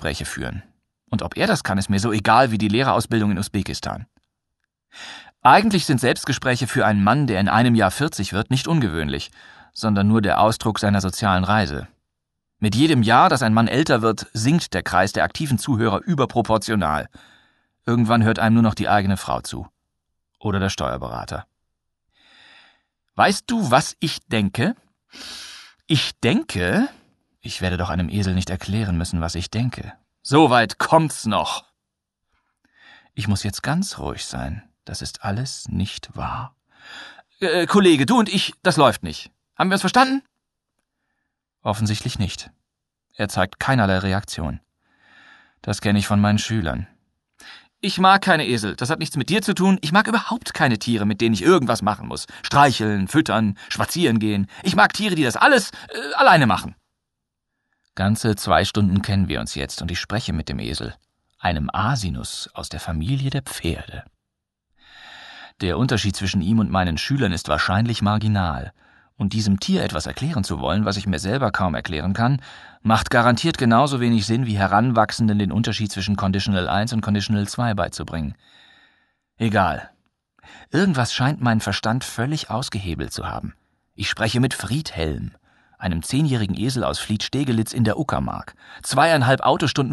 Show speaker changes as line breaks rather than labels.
Selbstgespräche führen. Und ob er das kann, ist mir so egal wie die Lehrerausbildung in Usbekistan. Eigentlich sind Selbstgespräche für einen Mann, der in einem Jahr 40 wird, nicht ungewöhnlich, sondern nur der Ausdruck seiner sozialen Reise. Mit jedem Jahr, dass ein Mann älter wird, sinkt der Kreis der aktiven Zuhörer überproportional. Irgendwann hört einem nur noch die eigene Frau zu. Oder der Steuerberater. Weißt du, was ich denke? Ich denke... Ich werde doch einem Esel nicht erklären müssen, was ich denke. So weit kommt's noch. Ich muss jetzt ganz ruhig sein. Das ist alles nicht wahr. Kollege, du und ich, das läuft nicht. Haben wir uns verstanden? Offensichtlich nicht. Er zeigt keinerlei Reaktion. Das kenne ich von meinen Schülern. Ich mag keine Esel, das hat nichts mit dir zu tun. Ich mag überhaupt keine Tiere, mit denen ich irgendwas machen muss. Streicheln, füttern, spazieren gehen. Ich mag Tiere, die das alles alleine machen. Ganze 2 Stunden kennen wir uns jetzt und ich spreche mit dem Esel, einem Asinus aus der Familie der Pferde. Der Unterschied zwischen ihm und meinen Schülern ist wahrscheinlich marginal. Und diesem Tier etwas erklären zu wollen, was ich mir selber kaum erklären kann, macht garantiert genauso wenig Sinn, wie Heranwachsenden den Unterschied zwischen Conditional 1 und Conditional 2 beizubringen. Egal. Irgendwas scheint meinen Verstand völlig ausgehebelt zu haben. Ich spreche mit Friedhelm, einem 10-jährigen Esel aus Fleet-Stegelitz in der Uckermark. 2,5 Autostunden